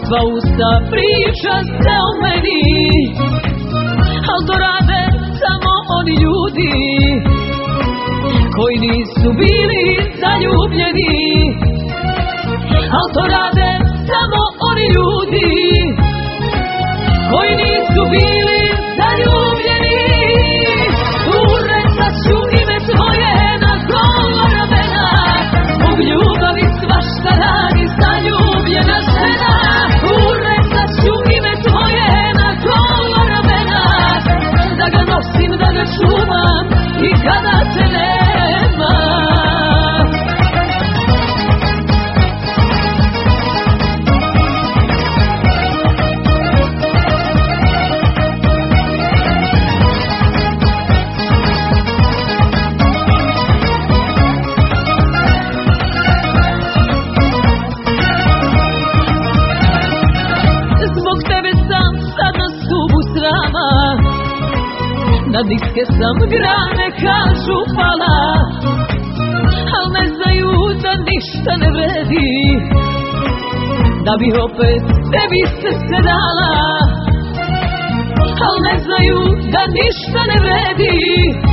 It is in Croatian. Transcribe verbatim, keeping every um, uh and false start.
sva usta priča se o meni, al to rade samo oni ljudi koji nisu bili zaljubljeni. Al to rade samo oni ljudi koji nisu bili zaljubljeni. Urecat ću ime tvoje na gola ramena, zbog ljubavi svašta radi zaljubljena žena. Urecat ću ime tvoje na gola ramena, da ga nosim, da ga čuvam i kada te nema. Na niske sam grane, kažu, pala, al ne znaju da ništa ne vredi, da bi opet tebi srce dala. Al ne znaju da ništa ne vredi,